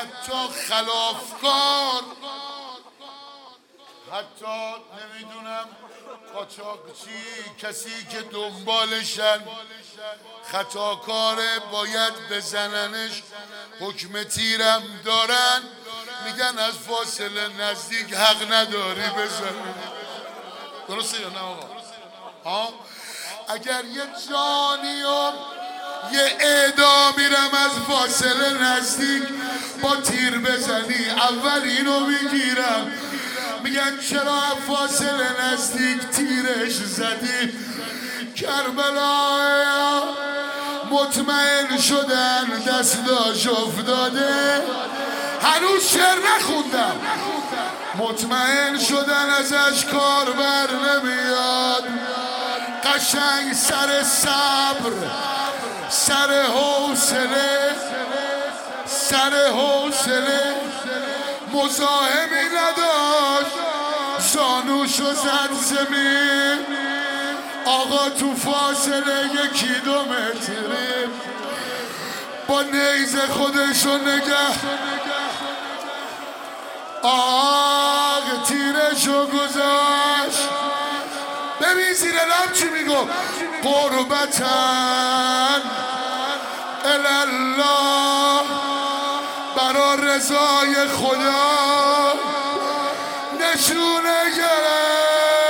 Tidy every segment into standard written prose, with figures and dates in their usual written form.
حتی خلافکار، حتی نمیدونم قاچاقچی، کسی که دنبالشن خطاکاره باید بزننش، حکم تیرم دارن، میگن از فاصله نزدیک حق نداری بزنی. درسته یا نه آقا؟ اگر یه جانیم یه اعدام میرم از فاصله نزدیک با تیر بزنی اول اینو میگیرم، میگن چرا از فاصله نزدیک تیرش زدی؟ کربلا مطمئن شدن دستاش افتاده، هنوز شعر نخوندم، مطمئن شدن ازش کار بر نمیاد، قشنگ سر صبر، سر حوصله، سر حوصله، مزاحمی نداشت، زانوشو زد زمین، آقا تو فاصله 1-2 متری با نیزه خودشو نگه، آق تیرشو گذاشت. ببین زیر لب چی میگو؟ قربتن الله، برا رضای خدا نشونه گرم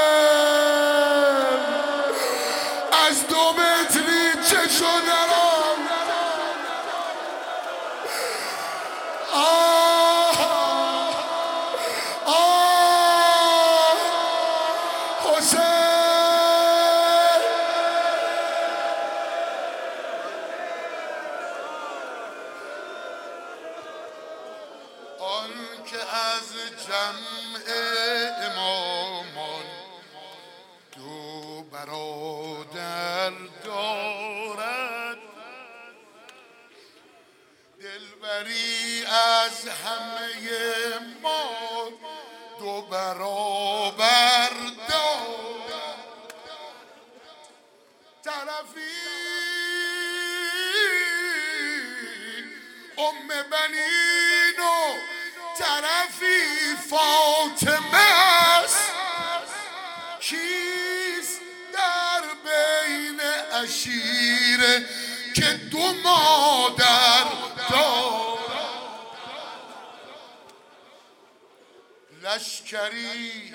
از 2 متری چشو درام. حسین آن که از جمع امامان 2 برادر دارد، دلبری از همه ما 2 برابر دارد، طرفی بنین و طرفی فاطمه است، کیست در بین عشیره که 2 مادر دارد؟ لشکری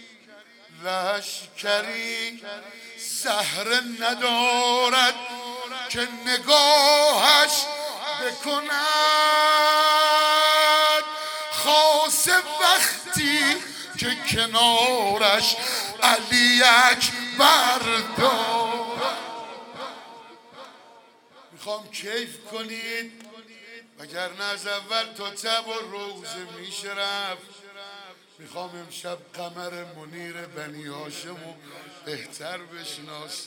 لشکری زهره ندارد که نگاهش بکند، خاصه وقتی که کنارش علی اکبر دارد. میخوام کیف کنید وگرنه از اول تا تب و روزه میشه رفت. میخوام امشب قمر منیر بنی هاشمو بهتر بشناس.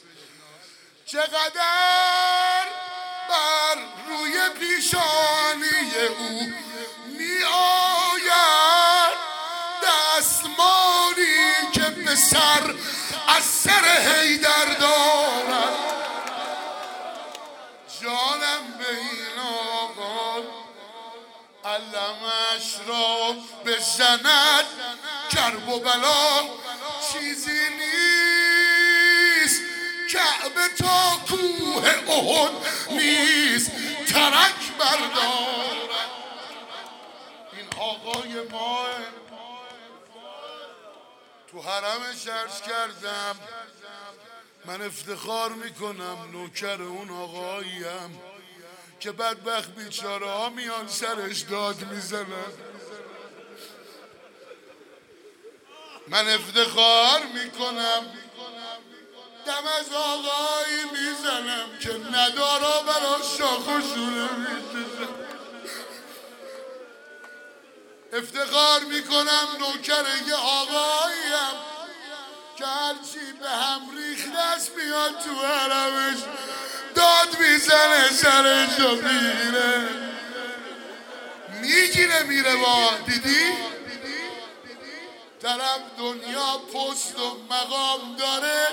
چقدر بر روی پیشانی او می آید دستمالی که به سر از سر حیدر دارد. جانم به این آقا علمش را بزند، کرب و بلا چیزی نیست، کعبه تا کوه احد نیست، ترک بردارد. این آقای ما تو حرمش عرض کردم، من افتخار میکنم نوکر اون آقاییم که بدبخت بیچاره ها میان سرش داد میزنن. من افتخار میکنم دم از آقایی میزنم که ندارا برا شاخ و شونه میکشم. افتخار میکنم نوکر یه آقاییم که هرچی به هم ریخت دست میاد تو حرمش داد میزنه سرشو میره میگیره میره. با دیدی طرف دنیا پست و مقام داره،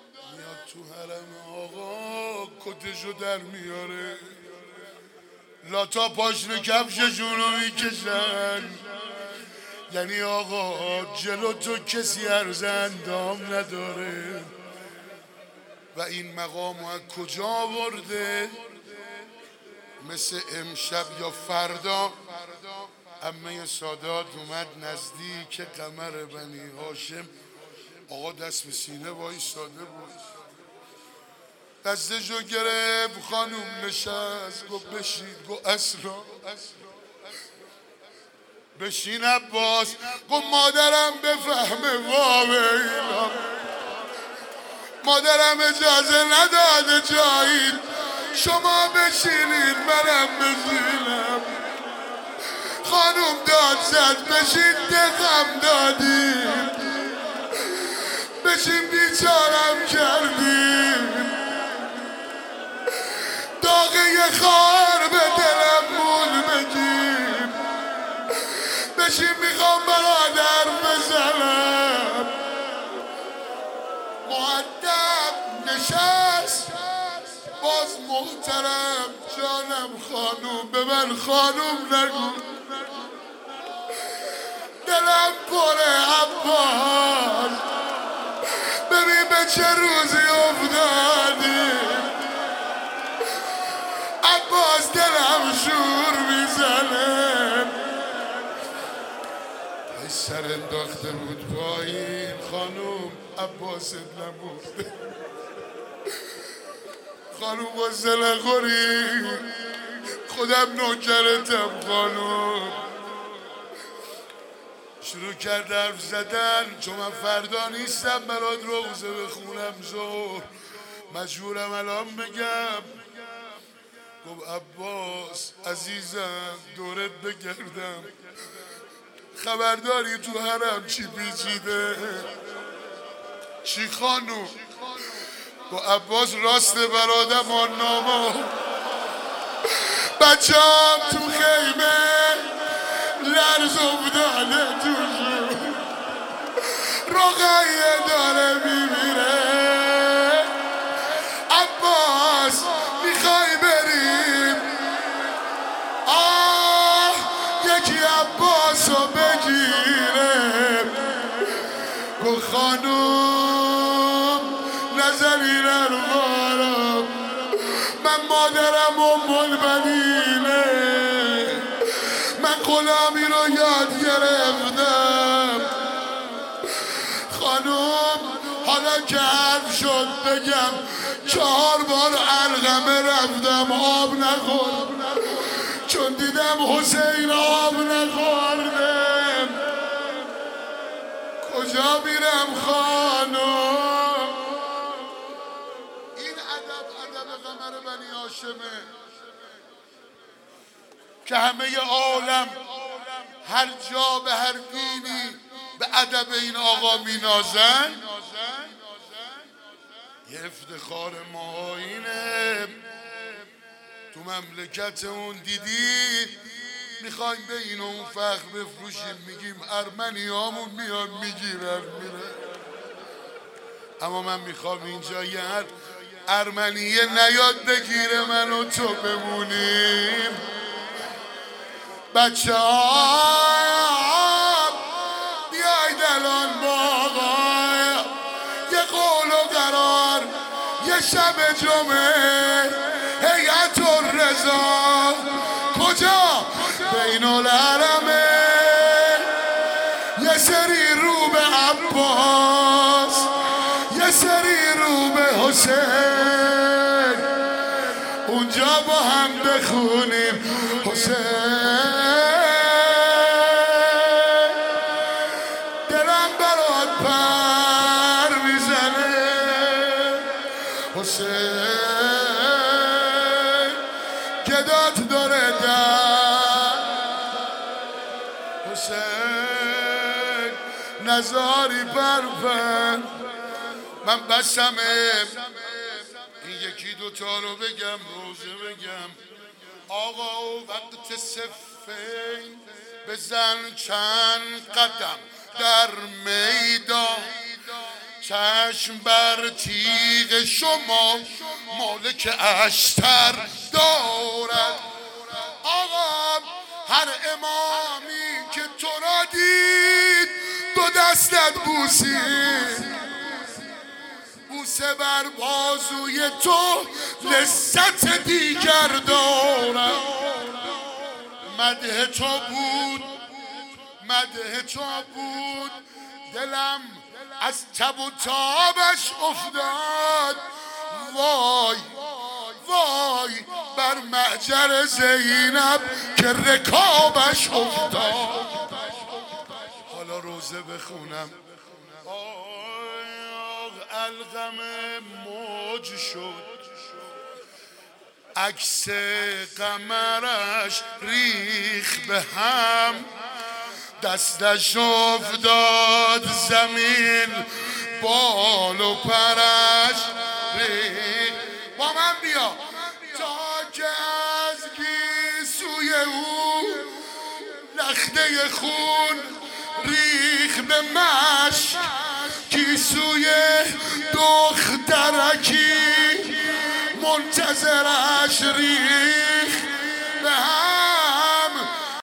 میاد تو حرم آقا کتشو در میاره، لاتا پاشنه کفششونو میکشن. یعنی آقا جلو تو کسی عرض اندام نداره. و این مقامو از کجا آورده؟ مثل امشب یا فردا عمه سادات اومد نزدیک قمر بنی هاشم. آقا دست به سینه وایساده بود، دستشو گرفت، خانوم نشست، گفت بشین. گفت اسرا بشین عباس. گفت مادرم بفهمه واویلا، مادرم اجازه نداده جایی شما بشینید منم بشینم. خانوم داد زد بشین دقم دادیم، بشین بیچارم کردیم، داغه خار به دلم مول بگیم، بشین میخوام برادر بزنم. مؤدب نشست باز محترم جانم خانوم به من خانوم نگو، دلم پره عباس، ببین به چه روزی افتادی عباس، دلم شور میزنه. سر انداخته بود پایین، خانوم عباست نمود. خانوم غصه نخوری خودم نوکرتم. خانوم شروع کرد حرف زدن، چون من فردا نیستم برات روزه بخونم ظهر، مجبورم الان بگم. گفت عباس عزیزم دورت بگردم، خبرداری تو حرم چی پیچیده؟ چی خانوم؟ گفت عباس راست برادم آناما، بچه‌ام تو خیمه لرز افتاده توشون، رقیه داره میمیره. عباس میخوای بریم؟ یکی عباسو بگیره. گفت خانوم نزنین اروارم، من مادرم البنینه، من غلامی رو یاد گرفتم. خانوم حالا که حرف شد بگم 4 بار علقمه رفتم آب نخور، چون دیدم حسین آب نخوردم. کجا میرم خانوم؟ این ادب قمر بنی هاشمه که همه عالم هر جا به هر دینی به ادب این آقا مینازن. یه افتخار ما اینه تو مملکت اون دیدی میخوایم به این و اون فخر بفروشیم، میگیم ارمنیامون میان میگیرن میره. اما من میخوام اینجا یه ارمنیه نیاد بگیره من و تو بمونیم. بچه ها بیاید الان با آقای یه قول و قرار، یه شب جمعه هیئت الرضا کجا؟ بین الحرمه. یه سری رو به عباس، یه سری رو به حسین، اونجا با هم بخونیم حسین. دلم برات پر میزنه حسین، گدات داره در حسین، نزاری پرفن. من بسمه این یکی دوتا رو بگم روزه بگم. آقا وقت صفین بزن چند قدم در میدان، چشم بر تیغ شما مالک اشتر دارد. دستت بوسید، بوسه بر بازوی تو لذت دیگر دارم. مدح تو بود، مدح تو بود، دلم از تب و تابش افتاد. وای وای بر محجر زینب که رکابش افتاد. حالا روزه بخونم. الغم موج شد، عکس قمرش ریخ به هم، دستش افتاد زمین، بال و پرش ریخ. با من بیا. تا که از گیسوی او لخته خون ریخ به مشک، گیسوی دخترکی منتظرش ریخ به هم.